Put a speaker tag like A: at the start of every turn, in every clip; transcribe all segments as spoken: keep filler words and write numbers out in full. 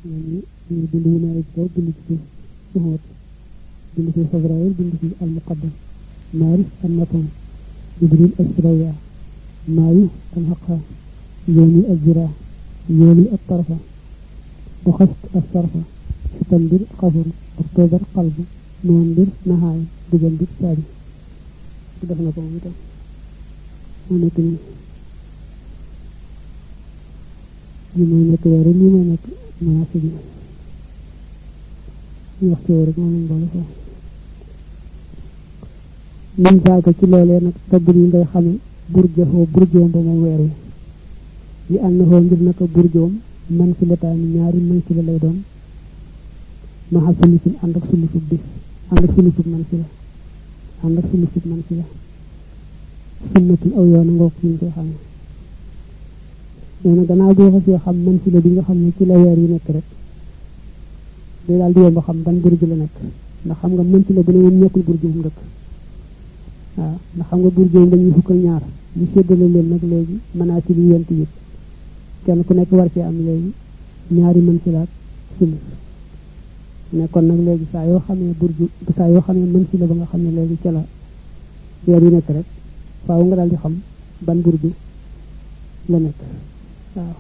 A: ñu ñu bind mu ne ko bind ci suhut bind ci Fabrayil bind ci al muqaddam maarif an natam jibril asraya maayu al haqa yooni al jira yooni al tarfa وخفت الصرفة ستنبر قبر اكتوبر قلب نومبر نهاية دجنبر ساري دفنا كم ميتا ونكن يمين نكواري يمين نك مناسب يختار من بالفا من ذاك كلالة نك تبرين ده خم برجه هو برجوم بمويري لأنه عندنا نك برجوم man ci lataay ñaari man ci la lay doon ma xam sunu ci and ak sunu sub bis and ak sunu sub man ci la and ak sunu sub man ci la sunnatu aw yoon ngok ñu ko xam neena gannaaw bo xasse xam man ci la bi nga xam ne ci la weer yi nekk rek day dal di yomb xam ban burju la nekk ndax xam nga man ci la bu ne ñekul burju mu dëkk waaw ndax xam nga burju dañuy fukkal ñaar ñu séddale leen nag léegi mëna ci li yent yi kenn ku nekk war ci am léegi ñaari mën ci laat sul ne kon nag léegi saa yoo xamee burju saa yoo xamee mën ci la ba nga xam ne léegi ca la weer yi nekk rek faaw nga daal di xam ban burju la nekk waaw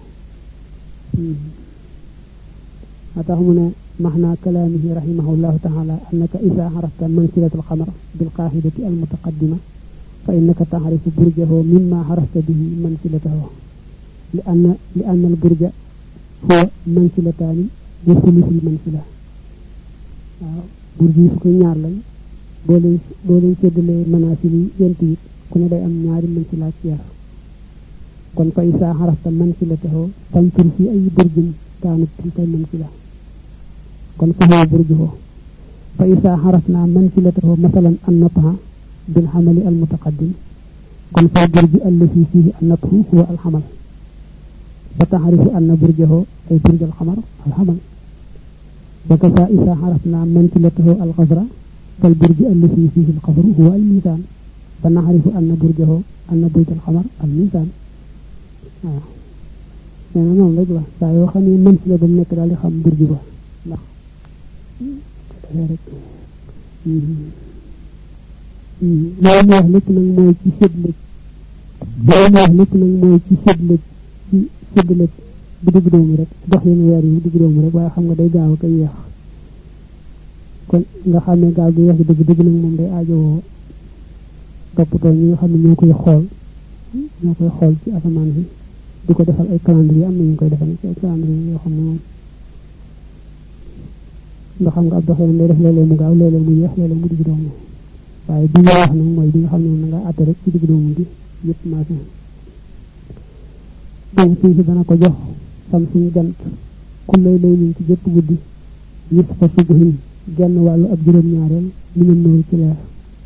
A: atax mu ne maxna kalaamihi rahimahullahu taala annaka isa xarafta mansilatu alxamar bilqaxidati almutaqaddima fa innaka taxrifu burjahu mimma xarafta bihi mansilatahu لأن لأن البرج هو منزلتان وثلث المنزلة برج فك ñaar lañ bo leen bo leen sédélé manasili yent yi ku ne day am ñaari manzila ci yar kon fa isa harafta manzilatahu tantur fi ay burjin kanat tilka manzila kon fa huwa burjuhu fa isa harafna manzilatahu masalan an-natha bil hamali al-mutaqaddim kon fa burju alladhi fihi an-nathu huwa al-hamal فتعرف أن برجه أي برج القمر الحمل وكفى إذا عرفنا منزلته القذرة فالبرج الذي فيه القذر هو الميزان فنعرف أن برجه أن برج القمر الميزان آه. يعني نعم لجوا سايو خمي منزلة بمنك لالي خم برجه لا لا يهلك من موي ci sedlek لا يهلك من موي ci sedlek ci séddale bu digg doomu rek dox leen weer yi digg doomu rek waaye xam nga day gaaw ak yeex kon nga xam ne gaaw gi yeex gi dëgg dëgg nag moom day aajowoo toppatoo ñi nga xam ne ñoo koy xool ñoo koy xool ci asamaan bi di ko defal ay calendrier am na ñu koy defal ci ay calendrier yoo xam ne moom nga xam nga ab doxee day def léeg-léeg mu gaaw léeg-léeg mu yeex léeg-léeg mu digg doomu waaye bi nga wax nag mooy bi nga xam ne moom na nga àtte rek ci digg doomu gi yëpp maase boobu fii dana ko jox sam suñu jant ku lay lay ñu ci jëpp guddi yëpp fa subuhin genn wàllu ab juróom ñaareel mi ne nooru ci leer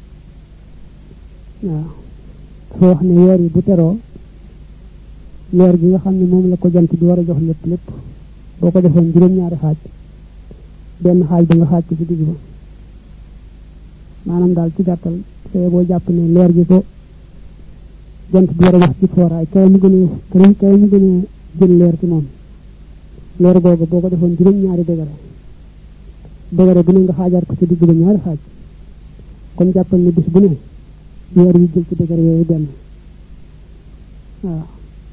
A: waaw dafa wax ne weer yi bu teroo leer gi nga xam ne moom la ko jant bi war a jox lépp lépp boo ko defoon juróom ñaari xaaj benn xaaj ba nga xaaj ko ci digg ba maanaam daal ci gàttal see boo jàpp ne leer gi ko jant bi war a wax ci fooraay kay mu gën a kay mu gën a jël leer ci moom leer googu boo ko defoon juróom ñaari degare degare bu ne nga xaajaat ko ci digg ba ñaari xaaj kon jàppal ne bis bu ne weer yi jël ci degare yooyu benn waaw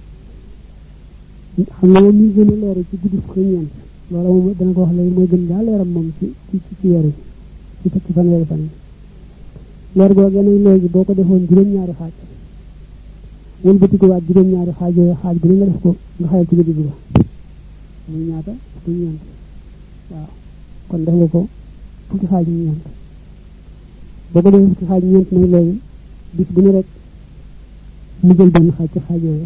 A: xam nga moom ñu gën a leer ci guddi ko ñeent loolu moom dana ko wax léegi mooy gën daa leeram moom ci ci ci weer yi ci ci fanweeri fan yi leer googu nag léegi boo ko defoon juróom ñaari xaaj won bëti ko waat juróom ñaari xaaj yooyu xaaj bi nga def ko nga xayal ci digg ba muy ñaata muy ñeent waaw kon def nga ko fukki xaaj ñu ñeent boo ko defee fukki xaaj ñeent nag léegi bis bu ne rek mu jël benn xaaj ci xaaj yooyu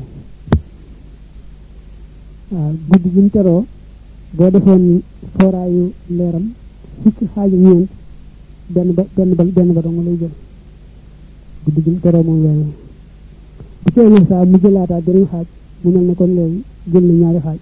A: waaw guddi gi mu teroo boo defoon fooraayu leeram fukki xaaj ñeent benn ba benn ba benn ba dong lay jël guddi gi mu teroo moom weer bu teewee saa mu jëlaataat beneen xaaj mu mel ne kon léegi jël na ñaari xaaj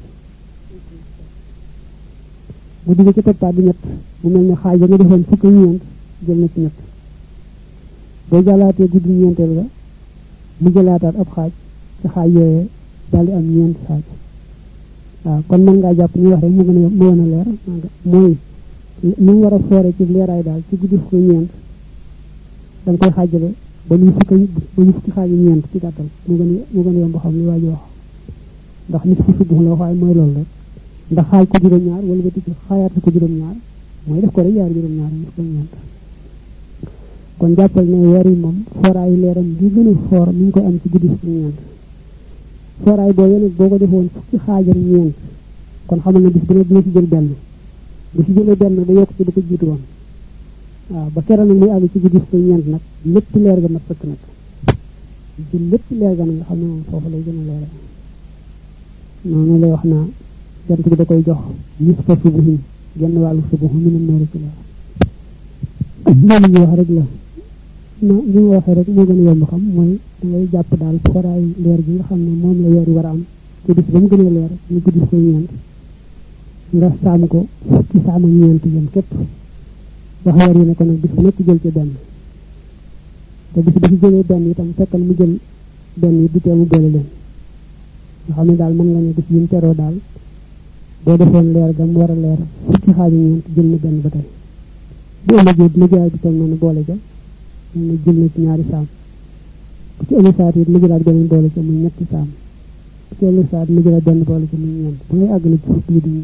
A: guddi gi ci toppaat di ñett mu mel ne xaaj ba nga defoon fukki ñeent jël na ci ñett boo jàllaatee guddi ñeenteel ga mu jëlaataat ab xaaj ci xaaj yooyee daal di am ñeent xaaj waaw kon mën ngaa jàpp ñu wax rek mu gën a mu gën a leer mooy ni mu war a foore ci leeraay daal ci guddi fukki ñeent da nga koy xaajale ba muy fukki ba muy fukki xaaji ñeent ci gàttal mu gën a mu gën a yomb xam li waa ji wax ndax nit fi subuh la waaye mooy loolu rek ndax xaaj ko juróom-ñaar wala ba tikki xaayaat ko juróom-ñaar mooy def ko rek yaar juróom-ñaar ñu ko ñeent kon jàppal ne weer yi moom fooraayu leeram gi gën a foor mi ngi koy am ci guddi fukki ñeent fooraay boobu nag boo ko defoon fukki xaajam ñeent kon xamal na bis bu ne dina ci jël benn bu ci jëlee benn da yokk ci du ko jiitu woon waaw ba keroog nag muy àgg ci guddi fukki ñeent nag lépp leer ga mat sëkk nag ci lépp leer ga nag nga xam ne moom foofu lay gën a leere noonu lay wax naa jant bi da koy jox nisfa subuhin genn wàllu subuhu mi ne noori ci leer loolu ñu wax rek la no li ma waxee rek moo gën a yomb xam mooy da ngay jàpp daal foraay leer gi nga xam ne moom la weer yi war a am te bis ba mu gën a leer ñu guddi fukki ñeent nga saam ko ci saama ñeent yem képp wax weer yi ne ko nag bis bu nekk jël ci benn te bis ba ci jëlee benn itam fekkal mu jël benn yi du tee mu boole leen nga xam ne daal mën nga ne bis yi mu teroo daal boo defoon leer ga mu war a leer fukki xaaju ñeent jël na benn ba tey bu ëllëgee dina jaay bi toll noonu boole ja ñu jël na ci ñaari saam bu ci ëllëg saat yi mu jëlaat beneen boole ca muy ñetti saam bu ci ëllëg saat mu jëlaat benn boole ca muy ñeent bu ngay àgg na ci fukki yi di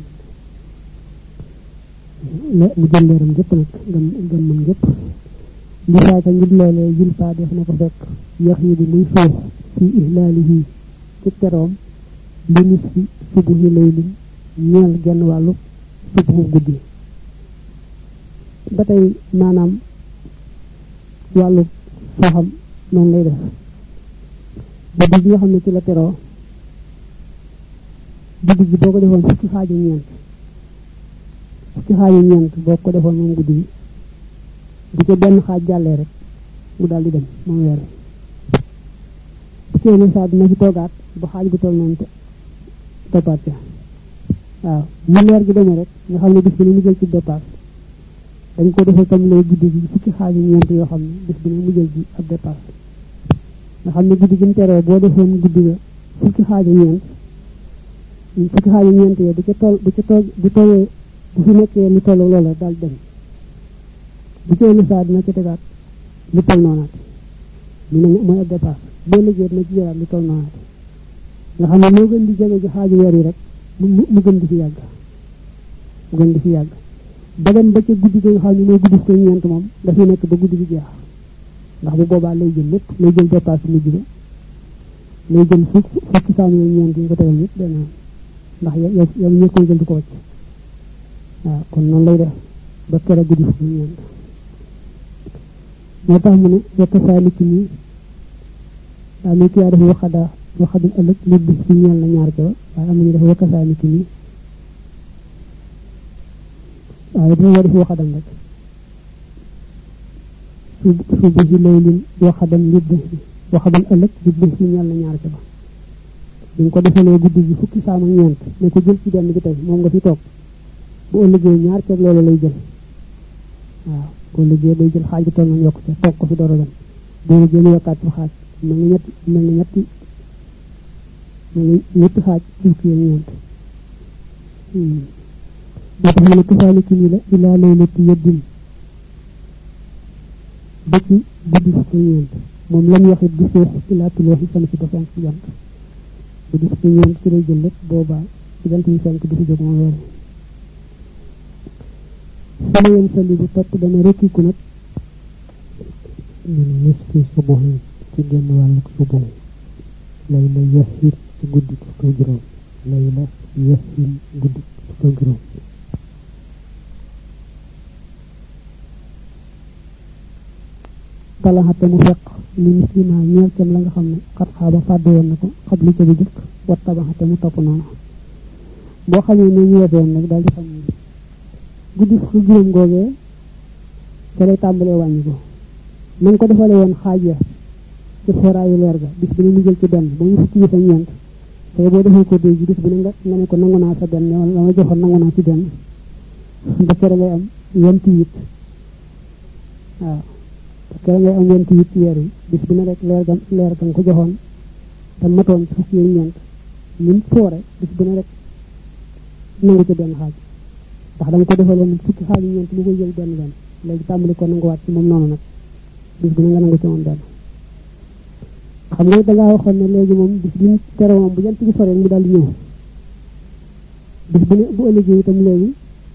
A: mu jël leeram gépp nag gëm gëm mën gépp li saaka ngir loolee jul paa def na ko fekk yax yi bi muy suux fi ihlaalihi ci teroom li nis fi subuhi laylin ñeel genn wàllu subuhu guddi ba tey maanaam wàllu sooxam noonu lay def ba bi nga xam ne ci la teroo guddi gi boo ko defoon fukki xaaju ñeent fukki xaaju ñeent boo ko defoon moom guddi gi bu ca benn xaaj jàllee rek mu daal di dem moom weer bu ci ëllëg saa dina ci toogaat bu xaaj bu toll noonu te toppaat ca waaw ñu leer gi demee rek nga xam ne bis bi ne mu jël ci dépasse dañ ko defee tam lay guddi gi fukki xaaju ñeent yoo xam ne bis bi ne mu jël ci ab dépasse nga xam ne guddi gi mu teroo boo defoon guddi ga fukki xaaju ñeent fukki xaaju ñeent yooyu bu ca toll bu ca toll bu tollee bu fi nekkee lu toll loola daal dem bu ci ëllëg saa dina ci tegaat lu toll noonaat ñu ne mooy ab dépasse boo liggéey dina ci jëlaat lu toll noonaat nga xam ne moo gën di jege ji xaaju weer yi rek mu mu gën di fi yàgg mu gën di fi yàgg ba dem ba ca guddi gi nga xam ne mooy guddi ko ñeent moom dafay nekk ba guddi gi jeex ndax bu boobaa lay jël lépp lay jël dépasse mujj ba lay jël fukk fukki saa yooyu ñeent yi nga ko tegal yëpp benn ndax yow yow ñoo koy jël di ko wacc waaw kon noonu lay def ba kera guddi fukki ñeent moo tax mu ne yokk saa nit ñi daa muy kiyaa def waxadaa waxadul ëllëg li bis fi ñeel na ñaar ca ba waaye am nañu def yokk saa nit ñi waaye dafa war def waxadam rek su su bu si laylin waxadam li bis bi waxadul ëllëg li bis fi ñeel na ñaar ca ba ñu ko defalee guddi gi fukki saam ak ñeent ne ko jël ci benn bi tey moom nga fi toog bu ëllëgee ñaar ca loolu lay jël waaw boo liggéey day jël xaaj bi toll nañ yokk ca toog ko fi door a dem boo liggéey mu yokkaat ci xaaj mel na ñetti mel na ñetti mel na ñetti xaaj fukki ak ñeent moo tax mu ne kasaali ki ni la ilaa laylati yeddin ba ci guddi fukki ñeent moom lañ waxit di suux ilaa tulooxi fan si ba fenk ci jant guddi fukki ñeent ci lay jël lépp boobaa ci jant yi fenk di fi jóg moom weer sama yem sali bu topp dana rekkiku nag min nisfi subuhi ci genn wàlluk subuhi lay la yasin ci guddi fukk juróom lay la yasin guddi fukk juróom talaxate mu fekk ni mislima ñeel cam la nga xam ne xat xaaba fàdde woon na ko xab li ca bu jëkk wat tabaxate mu topp noonu boo xamee ne ñu yeesoon nag daal di xam ne guddi fukk juróom googee ca lay tàmbalee wàññi ko na nga ko defalee woon xaaj ya ci foraayu leer ga bis bi ne mu jël ci benn ba mu fukki yi sa ñeent te boo defee ko dee ji bis bi ne nga nga ne ko nangu naa sa benn wala la ma joxoon nangu naa ci benn ba kere ngay am vingt-huit waaw ba kere ngay am vingt-huit ci weer yi bis bi ne rek leer ga leer ga nga ko joxoon te matoon ci fukki yi ñeent ñun foore bis bi ne rek nangu ci benn xaaj ndax dama ko defaloon fukki xaaj ñeent mu koy jël benn benn léegi tàmbali ko nanguwaat ci moom noonu nag bis bu ne nga nangu ci moom benn xam nga da ngaa waxoon ne léegi moom bis bi tere moom bu jant bi sore mu daal di ñëw bis bu ne bu ëllëgee itam léegi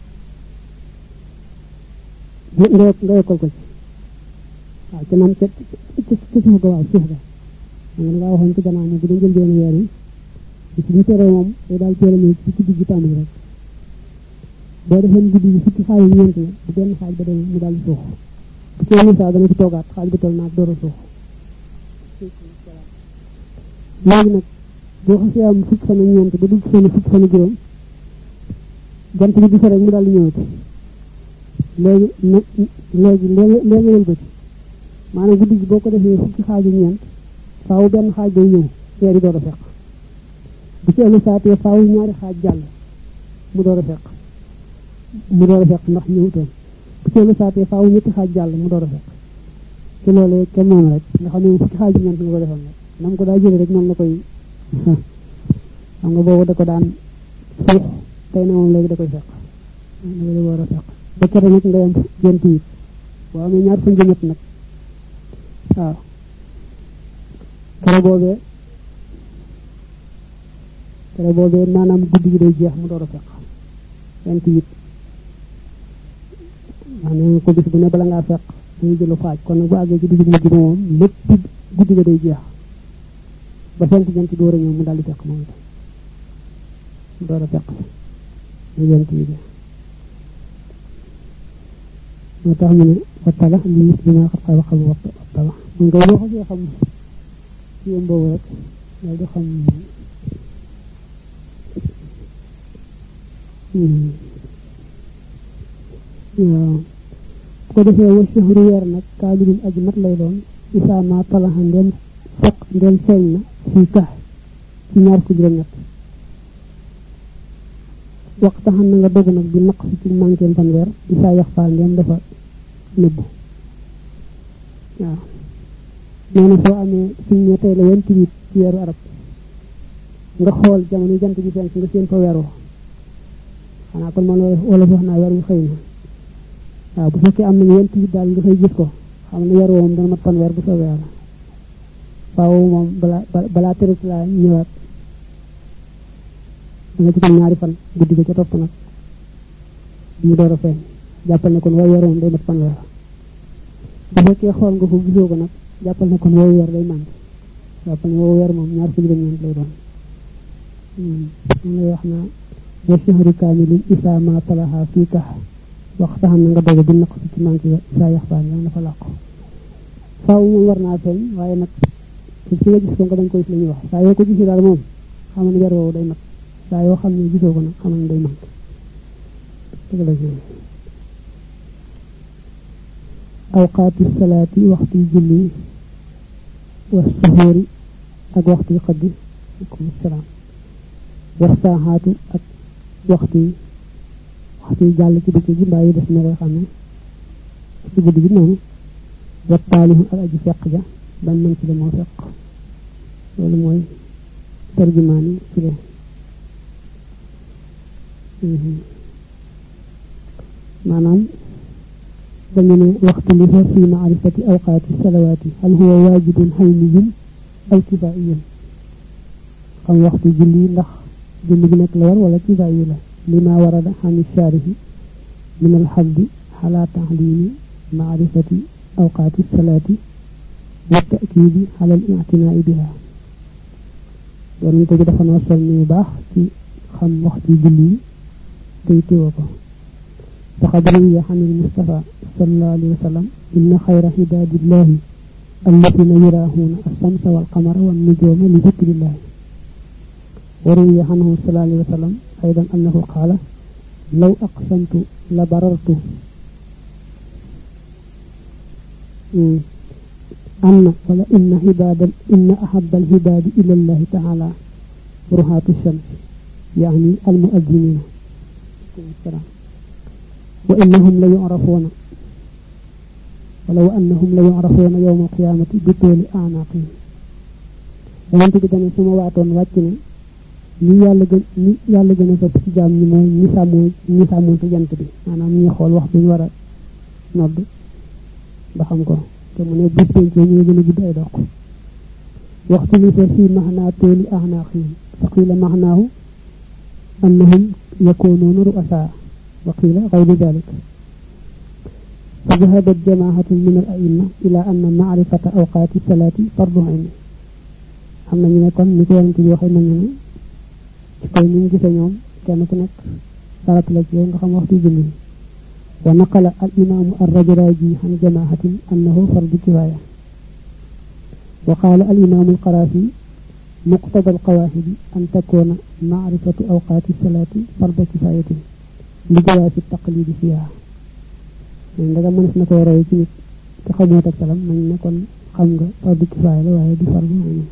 A: nga nga yokkal ko ci waaw ci nam ca ci suuf ga waaw suuf ga xam nga da ngaa waxoon ci gannaaw ne bu dee jël benn weer yi bis bi tere moom day daal teel a ñëw ci guddi gi tàmbali rek boo defee guddi gi fukki xaaj yi ñeent bu benn xaaj ba dem mu daal di suux bu ci wàllu saa dana ci toogaat xaaj bi toll naag door a suux léegi nag boo xasee am fukki fan ak ñeent ba dugg seen fukki fan ak juróom jant bi di rek mu daal di ñëwati léegi nag léegi léegi léegi wëlbati maanaam guddi gi boo ko defee fukki xaaj ak ñeent faaw benn xaaj day ñëw weer yi door a fekk bu ci ëllëg saatee faaw ñaari xaaj jàll mu door a fekk mu door a fekk ndax ñëwutoon bu ci ëllëg saatee faaw ñetti xaaj jàll mu door a fekk ci loolee kenn moom rek nga xam ne fukki xaaj ak ñeent nga ko defal nag nam ko daa jëlee rek noonu la koy xam nga boobu da ko daan suux tey na moom léegi da koy fekk da war a fekk ba kere nag nga yam jent yi boo amee ñaar fan ñett nag waaw kere boobee kere boobee maanaam guddi gi day jeex mu door a fekk jent yi maanaam ko bis bu ne bala ngaa fekk dañuy jëlu faaj kon nag bu àggee ci digg mujj moom lépp guddi ga day jeex ba fenk jant door a ñëw mu daal di fekk moom itam mu door a fekk ñu jant yi moo tax ñu ne wattala li mis bi maa xat xay waxal wattala mun nga boo xasee xam ci yom boobu rek daal di xam waaw ko defee wa shahru weer nag kaamilin aji mat lay doon isaa ma talaxa ndem fekk ndem feeñ na fii kax ci ñaar ko juróom ñett waxta xam na nga dogu nag bi naq si ci manqueen fanweer isaa yax faal ndem dafa nëbbu waaw nee na soo amee suñ ne tey la vingt huit ci weeru arab nga xool jamono jant bi fenk nga seen fa weer wa xanaa kon man wala wax naa weer wu xëy na waaw bu fekkee am nañu vingt huit daal nga fay gis ko xam ne weer woom dana mat fanweer bu soobee yàlla faaw moom balaa balaa tërit laa ñëwaat da nga ci tam ñaari fan guddi ga ca topp nag mu door a feeñ jàppal ne kon way weer moom day mat fanweer bu fekkee xool nga ko gisoo ko nag jàppal ne kon woowu weer day mànd jàppal ne woowu weer moom ñaar fukki juróom-ñeent lay doon moom lay wax naa wa shahru kaamilin isaa ma talaha fii kax waxta xam na nga doge bi naq si ci manqué isaa yaxfaan yaa dafa làqu faaw moom war naa feeñ waaye nag ci nga gis ko nga dañ koy la ñuy wax saa yoo ko gisee daal moom xamal ne weer woowu day mat saa yoo xam ne gisoo ko nag xamal ne day manqué dëgg la awqaati salaati waxtu julli wa suhuuri ak waxtu xaddi alaykum salaam wa saaxaatu ak waxtu waxtu jàll ci dëkk bi mbaa yi def na koy xam ne ci guddi gi noonu wa taalihu ak aji fekk ja ban man ci la moo fekk loolu mooy tarjumaan yi ci la maanaam dañu ne waxtu li fa fi maarifati awqaati salawaati hal huwa waajibun hayniyun aw kifaa'iyun xam waxtu julli ndax julli bi nekk la war wala kifaa'i la lima warada an shaarihi min alxaddi ala taxliimi maarifati awqaati salaati wa ta'kiidi ala al-i'tinaa'i biha doonante bi dafa noo sol ni baax ci xam waxtu julli tey teewoo ko فقد روي عن المصطفى صلى الله عليه وسلم إن خير عباد الله الذين يراهون الشمس والقمر والنجوم لذكر الله وروي عنه صلى الله عليه وسلم أيضا أنه قال لو أقسمت لبررت أن ولا إن عباد إن أحب العباد إلى الله تعالى برهات الشمس يعني المؤذنين وإنهم ليعرفون ولو أنهم ليعرفون يوم القيامة بطول أعناقهم ومن تجدني سما واتون واتني ni yàlla gën ni yàlla gën a sopp ci jaam ñi mooy ñi sàmmoo ñi sàmmoo te jant bi maanaam ñi xool wax bi ñu war a nodd ba xam ko te mu ne bis penc ñu gën a gudd ay dox waxtu li fa fii maxnaa tooli axnaaqihim fa qiila maxnaahu annahum yakunuuna ru'asaa wa qiila gayru dalik fa zahabat jamaahatun min al a'imma ila anna maarifata awqaati salaati fardu ayni xam nañu ne kon ni ko yonent bi waxee nañu ne ci kaw ñu gisee ñoom kenn ku nekk farata la ci yow nga xam waxtu julli wa naqala al imaamu ar-Rajraji an jamaahatin annahu fardu kifaaya wa qaala al imaamu al-Qaraafi muqtada al-qawaahidi an takuuna maarifatu awqaati salaati fardu kifaayatin li jawaasi taqliidi fiihaa mais ndaga mënees na koy roy ci nit te xamoo tak salam nañ ne kon xam nga fardu kifaaya la waaye du fardu ayni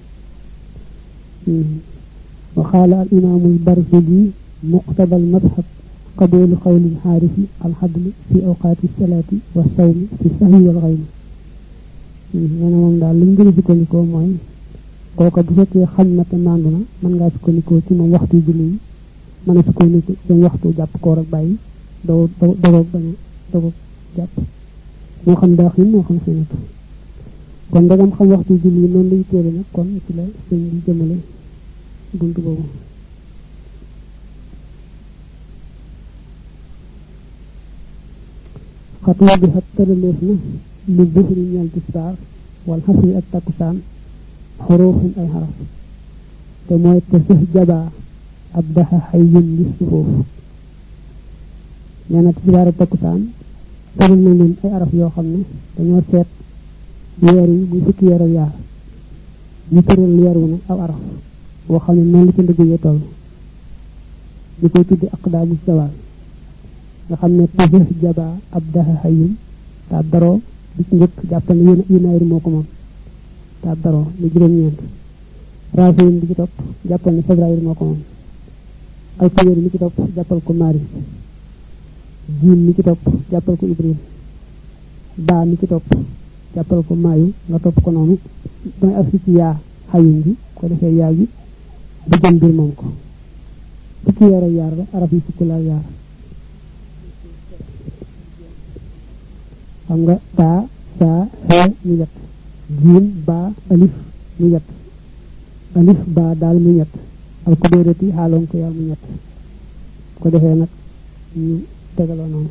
A: وقال الإمام البرزجي مقتضى المذهب قبول قول الحارث الحدل في أوقات الصلاة والصوم في السهو والغيم أنا من دال لم جري سكونيكو موي كوكا بو فكي خامنا te manduna man nga sukkandiku ci mom waxtu julli man sukkandiku ci waxtu japp ko rek bayyi do do do bañ do japp mo xam daxin mo xam senatu kon dagam xam waxtu julli non lay téré nak kon ci la señ bi jëmele buntu bobu xatwa bi hatta lesna li dhuhri ñal tisar wal hasri ak takusan hurufun ay haraf te moy tasih jaba abdaha hayyun lisufuf ñana tisar ak takusan taral na leen ay araf yo xamne dañoo seet weer yi muy fukki weer ak yaar ñu tëral weer wu ne aw araf boo xam ne noonu la ci ndëgg yee toll ñu koy tuddi aqdaamu zawal nga xam ne tasih jaba abdaha hayyun ta daro bi ci njëkk jàppal ne yunaayir moo ko moom ta daro lu juróom ñeent raafiin bi ci topp jàppal ne février moo ko moom alfayr mi ci topp jàppal ko mari jiin mi ci topp jàppal ko ibril baa mi ci topp jàppal ko maayu nga topp ko noonu mooy af ci yaa hayyun bi ko defee yaa gi di jëm bir moom ko fukki weer ak yaar la arab yi fukki la yaar xam nga ta sa ha ñu yett jiin ba alif ñu yett alif ba daal mu ñett al ko doorati xaalon ko yaa mu ñett ko defee nag ñu tegaloo noonu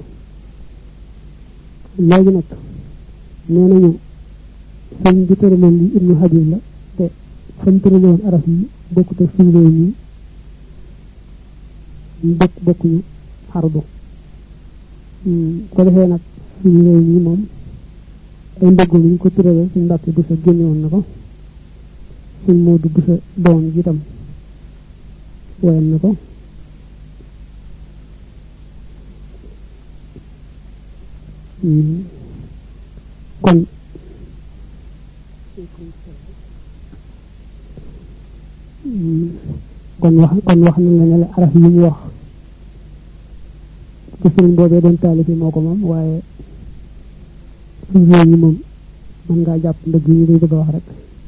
A: léegi nag nee nañu sëñ bi tëraloon li ibnu Habib la te fañ tëraloon araf yi bokkut ak suñu réew ñi ñu bokk bokkuñu xardu ko defee nag suñu réew ñi moom ay ndëggu ñu ko tëralal suñ mbàkk bu sa génne woon na ko suñ moodu bu sa doon ji tam woyan na ko kon kon wax kon wax na la ne araf yi ñu wax ci sëriñ boobee doon taalifi moo ko moom waaye suñ réew ñi moom man ngaa jàpp ndëgg yi day bëgg a wax rek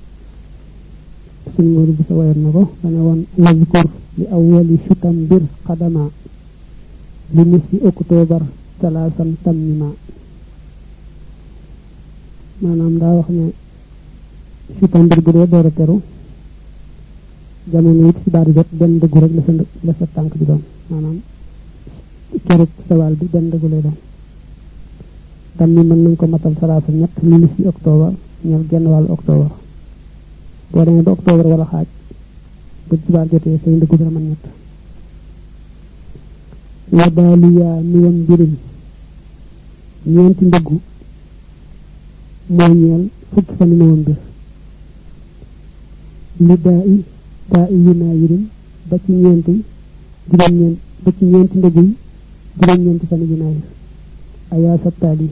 A: suñ moodu bi sa woyoon na ko dane woon wazkur li awwali shutam bir qadama li nisfi octobre talaasan tammima maanaam daa wax ne shutam bir bu dee door a teru jamono it ci baari jot benn dëggu rek la sa la sa tànk bi doon maanaam keruk sawal bi benn dëggu lay doon tam ni mën nañ ko matal salaasa ñett li ci octobre ñal genn wàllu octobre boo demee ba octobre wala xaaj bu ci baar jotee say ndëggu dara mën ñett la daaliyaa ni woon mbirim ñeenti ndëggu moo ñeel fukki fan ni woon mbir li daa i taa i yunaayirin ba ci ñeenti juróom ñeent ba ci ñeenti ndëgg yi juróom ñeenti fan yunaayir ayaa sa taali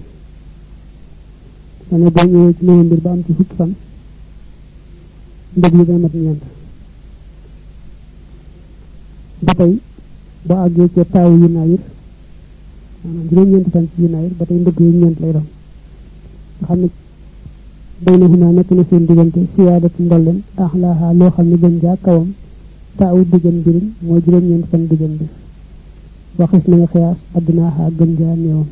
A: dane boo ñëwee ci novembre ba am ci fukki fan ndëgg yi dana mat ñeent ba tey boo àggee ca taawu yunaayir maanaam juróom ñeenti fan ci yunaayir ba tey ndëgg yi ñeent lay doon nga xam ne baynahuma nekk na seen diggante siyaadatu ndolleen axlaaha loo xam ne gën jaa kawam taaw diggan mbiriñ mooy juróom-ñeent fan diggan bi waxis na nga xiyaas addinaa xaa gën jaa néewam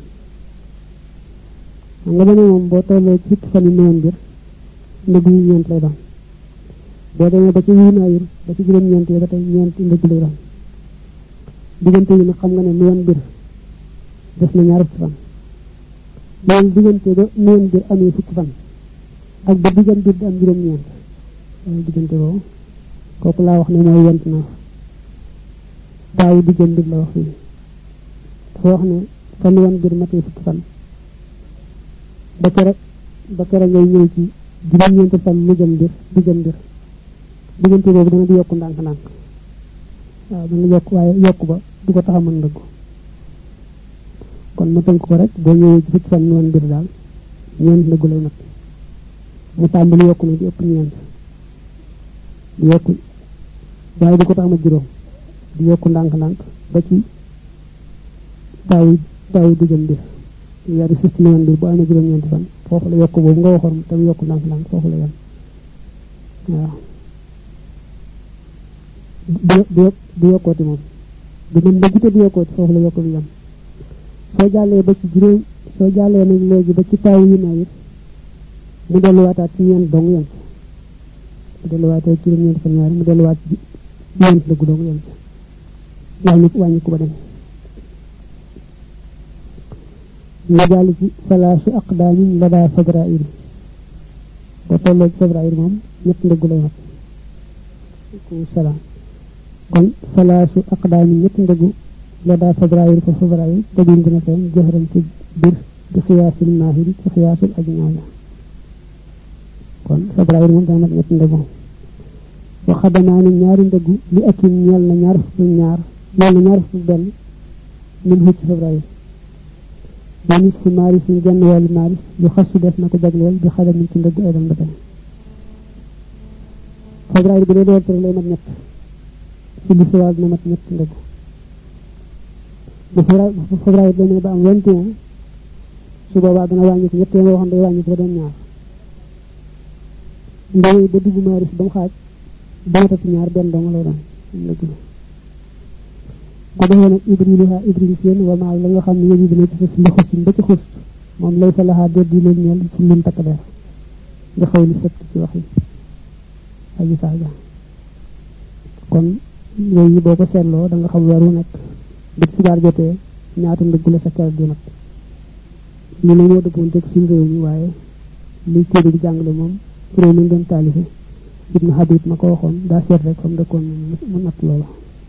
A: xam nga dane moom boo tolloo ci fukki fan yi néewam bir ndëgg yi ñeent lay doon boo demee ba ci wiinaayir ba ci juróom-ñeent yi ba tey ñeent ndëgg lay doon diggante yi nag xam nga ne néewam bir des na ñaar fukki fan loolu diggante ba néewam bir amee fukki fan ak ba diggan bir di am juróom-ñeent diggante boobu kooku laa wax ne mooy yent na taawu diggan bir la wax fii dafa wax ne fan wan bir matee fukki fan ba kere ba kere ngay ñëw ci juróom-ñeent fan mu jëm bir diggan bir diggante boobu dana di yokku ndànk-ndànk waaw dana yokk waaye yokk ba du ko tax a mën ndëgg kon ma tënk ko rek boo ñëwee ci fukki fan mu wan bir daal ñeent ndëggu lay mat mu tàmbali yokku na di ëpp ñeent di yokku waaye du ko tax ma juróom di yokku ndànk-ndànk ba ci taawu taawu diggan bir yaa di système wan bir bu amee juróom-ñeenti fan foofu la yokk boobu nga waxoon tam yokku ndànk-ndànk foofu la yem waaw di di yokkooti moom di mën ba gite di yokkooti foofu la yokk bi yem soo jàllee ba ci juróom soo jàllee nag léegi ba ci taawu yi naa it mu delluwaataat ci ñeent dong yem ci mu delluwaatee ci juróom-ñeenti fan ñaari mu delluwaat ci ñeent dëgg dong yem ci wàññi wàññi ko ba dem nga jàll ci salaasu aqdaamin la daa fabraayir boo tolloo ci fabraayir moom ñett ndëggu lay mat salaam kon salaasu aqdaamin ñett ndëggu la daa fabraayir fa fabraayir tëjin dina feeñ jëxëran ci biir di xiyaasul maahiri ci xiyaasul aji ñaaja kon fabraayir moom dana mat ñett ndëggu wa xadamaani ñaari ndëggu li akim ñeel na ñaar fukk ñaar ñeel na ñaar fukk benn min xëcc fabraayir ba nis fu maaris ñu genn wàllu maaris yu xasu def na ko jagleel bi xale min ci ndëggu ay dem ba tey fabraayir bi dee door tere lay mat ñett ci li siwaal dina mat ñett ndëggu bu fabraayir demee ba am vingt et un su boobaa dana wàññi ko ñett nga waxoon day wàññi ko ba doon ñaar ndawee ba dugg maaris ba mu xaaj ba matati ñaar benn dong lay doon ndëgg ko defee nag ibriluha ibril seen wa maa la nga xam ne yéegi dina ci fës li xusin ba ci xus moom lay fa laxaa déet di leen ñeel ci lim takk der nga xaw li sëtt ci wax yi aji saaja kon yooyu boo ko seetloo da nga xam weer wu nekk bu sibaar jotee ñaata ndëgg la sa keroog di nag ñu ne ñoo dëppoon teg suñu réew mi waaye liy téere di jàngale moom réew mi doon taalife ibnu habib ma ko waxoon daa seet rek comme dëkkoon mu natt loola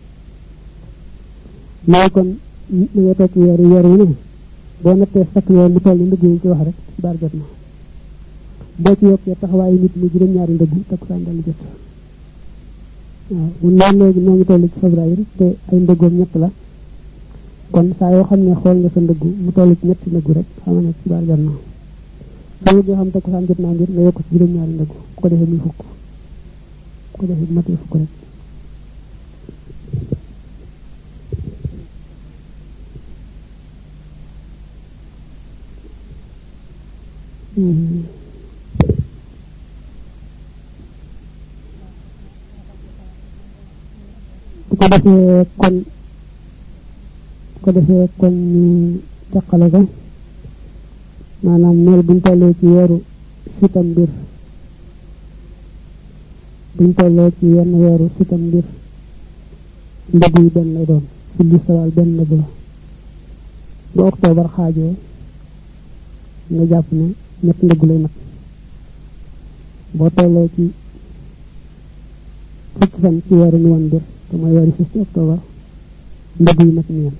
A: mooy kon li nga toog weer weer wu ne boo nattee sakk weer mu toll ndëgg yi ci wax rek sibaar jot na boo ci yokkee taxawaayu nit mu juróom-ñaari ndëggu takkusaan dal jot waaw mun noonu léegi noo ngi toll ci février te ay ndëggoom ñett la kon saa yoo xam ne xool nga sa ndëggu mu toll ci ñetti ndëggu rek xam ne sibaar jot na soo bëggee xam takkusaan jot naa ngir nga yokk ci juróom-ñaari ndëggu bu ko defee muy fukk bu ko defee matee fukk rek bu ko defee kon bu ko defee kon ñu teqale ko maanaam mel buñ tollee ci weeru sitam mbir buñ tollee ci yenn weeru sitam mbir ndëgg yi benn lay doon ci li sawal benn ndëgg la bu octobre xaajee nga jàpp ne ñett ndëgg lay mat boo tollee ci fukki fan ci weeru nuwan mbir te mooy weeru six ci octobre ndëgg yi mat ñeent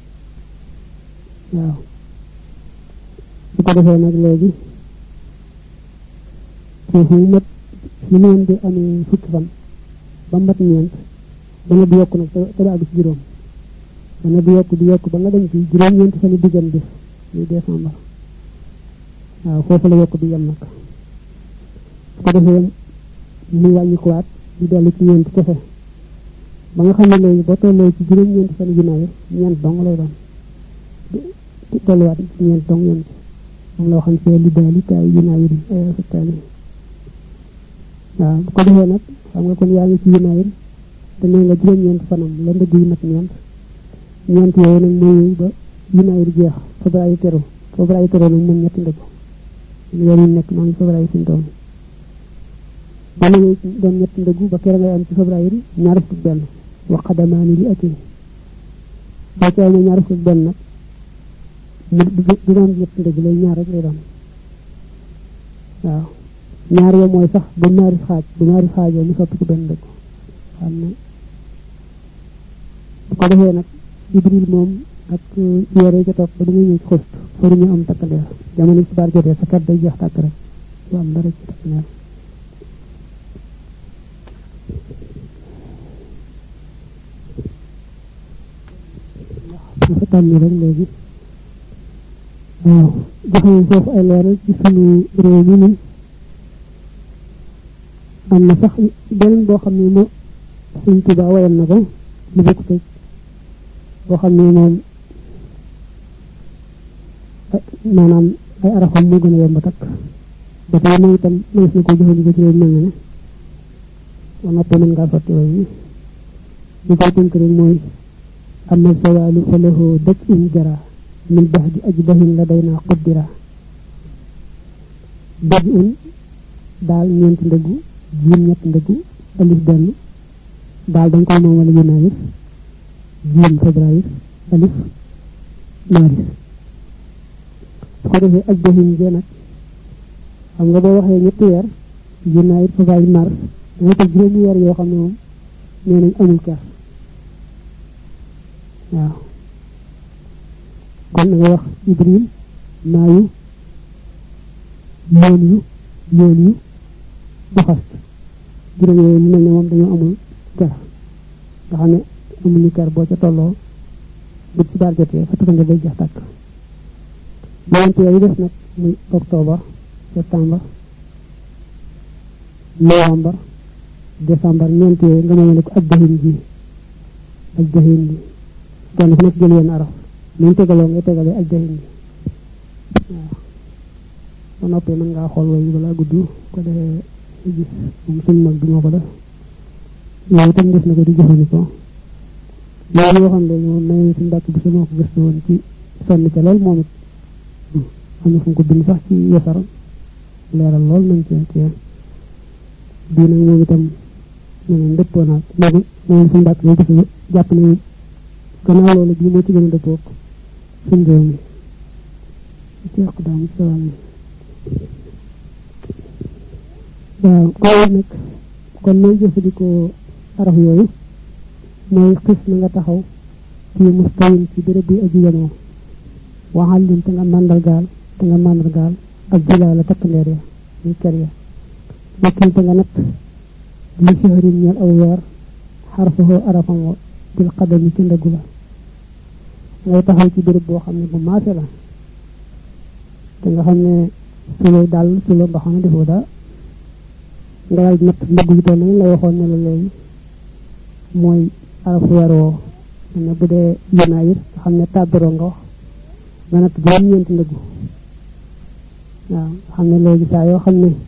A: waaw bu ko defee nag léegi foofu mat fi nuwan bi amee fukki fan ba mat ñeent dana di yokk nag te da àgg ci juróom dana di yokk di yokk ba nga dem ci juróom-ñeenti fan diggan bi muy décembre waaw foofu la yokk bi yem nag bu ko defee muy wàññi ko waat di dellu ci ñeent kese ba nga xam ne léegi boo tollee ci juróom-ñeenti fan ginnaaw ñeent dong lay doon tolluwaat ci ñeent dong yem ci moom la waxam see li daali kaay ginnaaw yi di ay fattaali waaw bu ko defee nag xam nga kon yaa ngi ci ginnaaw yi te nee nga juróom-ñeent fanam la ndëgg yi mat ñeent ñeent yooyu nag mooy ba yunaayir jeex février teru février teru nag mën ñetti ndëgg weer yi nekk maa ngi février fi mu toll ba léegi doon ñetti ndëggu ba kere ngay am ci février ñaar fukk benn wa qadamaani li atin boo ci amee ñaar fukk benn nag mu du doon ñetti ndëgg lay ñaar rek lay doon waaw ñaar yo mooy sax ba ñaari xaaj ba ñaari xaajoo mu soppi ko benn dëgg xam ne bu ko defee nag Jibril moom ak yére ca topp ba du muy ñëw ci xost faru ñu am takkandeer jamono ci baar jotee sa kat day jeex tàkk rek du am dara ci takkandeer dafa tànn rek léegi waaw joxe foofu ay leeral ci sunu réew mi ni am na sax beneen boo xam ne moo Sëñ Tuubaa wayal na ko lu bokk teg boo xam ne moom maanaam ay arafam moo gën a yomb takk ba tey moom itam mënees na ko jëfandikoo ci réew mel na ne ba noppee mën ngaa sotti way yi li koy tënk rek mooy am na sawaalu fa lahu dëj in jara min bax di aj bahin la day naa xuddira dëj in daal ñeenti ndëggu jiim ñett ndëggu alif benn daal dañ koy moom wala yunaayir jiim février alif maaris su ko defee aj bahin jee nag xam nga boo waxee ñetti weer yunaayir février mars danga teg juróomi weer yoo xam ne moom nee nañ amul ker waaw kon nga wax Ibril maayu yoon yu yoon yu doxast juróom yooyu mel ne moom dañoo amul ker nga xam ne amuñu ker boo ca tolloo bu ci daal jotee fa tax nga day jeex tàkk ñeenti yooyu des nag muy octobre septembre novembre décembre ñeenti yooyu nga mënale ko ak dahin ji ak dahin ji kenn ku nekk jël yenn araf ñu tegaloo ngay tegalee ak dahin ji waaw ba noppee mën ngaa xool way balaa gudd ko defee gis moom suñ mag bi moo ko def loolu itam def na ko di jëfandikoo loolu yoo xam ne moom nañ suñ dàkk bi sama ko gëstu woon ci sonn ca lool moom it am na fu ko bind sax ci yesar leeral lool nañ ci ci bii nag moom itam ñeneen dëppoo naag léegi moom suñ dàkk bi gis jàpp ne gannaaw loolu bii moo ci gën a dëppoo suñ réew mi ci yàq daam ci sawam yi waaw kooku nag kon mooy jëfandikoo araf yooyu mooy xis na nga taxaw ci mustawin ci béréb bi aji yemoo waxal lim te nga màndargaal te nga màndargaal ak jilaa la takk ndeer ya muy ker ya wakkil te nga natt li shahrin ñeel aw weer xarfahoo arafam wa bil qadami ci ndëggu la ngay taxaw ci béréb boo xam ne bu maase la te nga xam ne sulo dal sulo mbaxana defoo daa nga dal natt ndëgg yi toll nañ la waxoon ne la léegi mooy araf weer woo ne bu dee yunaayir nga xam ne tàbbiroo nga wax nga natt juróom ñeenti ndëggu waaw nga xam ne léegi saa yoo xam ne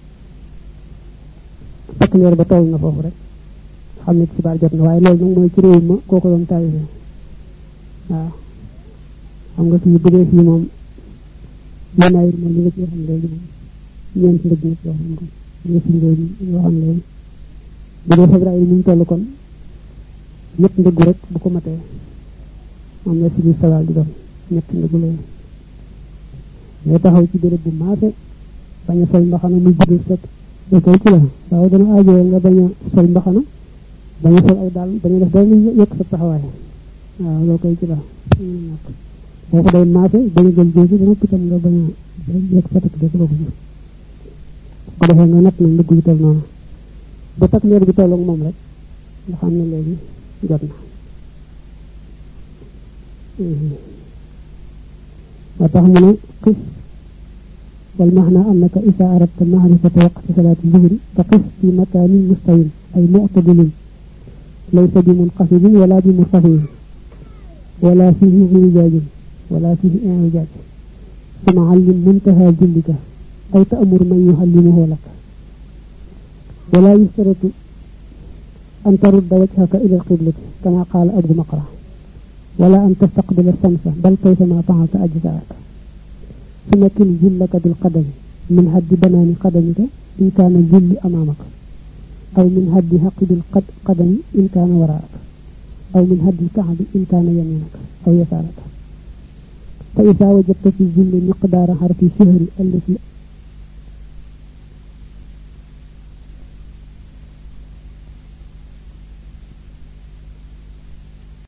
A: takk ndeer ba toll na foofu rek xam ne xibaar jot na waaye loolu nag mooy ci réew ma kooku doon taalifee waaw xam nga fii bu dee fii moom yunaayir moom li nga ci xam léegi moom ñeenti ndëgg nit yoo xam ko nga ci réew mi yoo xam léegi bu dee février yi mu toll kon ñett ndëggu rek bu ko matee moom la suñu sawal di doon ñett ndëggu lay ngay taxaw ci béréb bu maase bañ a sol mbaxana muy jigéen fekk da koy ci la waaw dana aajoo nga bañ a sol mbaxana bañ a sol ay daal bañ a def dara lu yëkk sa taxawaay waaw loo koy ci la boo ko day maase bañ a jël jéegi ba noppi tam nga bañ a yëkk sa takk dëkk loo ko jël ko defee nga natt na ndëgg yi toll noonu ba takk leer bi tolloog moom rek nga xam ne léegi jot na wa tax mu ne qis wal maxna annaka isa aradta maarifata waqti salaati zuhri fa qis fi makaanin mustawin ay mu'tadilin laysa bi munqasidin wala bi murtafin wala fihi ijaajin wala fihi ijaaj suma allim muntaha jillika ay ta'mur man yuhallimuhu lak ولا يشترط أن ترد وجهك إلى القبلة كما قال أبو مقرة ولا أن تستقبل الشمس بل كيفما فعلت أجزاءك ثم كن جلك بالقدم من هد بنان قدمك إن كان الجل أمامك أو من هد حقب القدم إن كان وراءك أو من هد الكعب إن كان يمينك أو يسارك فإذا وجدت في الجل مقدار حرف الشهر التي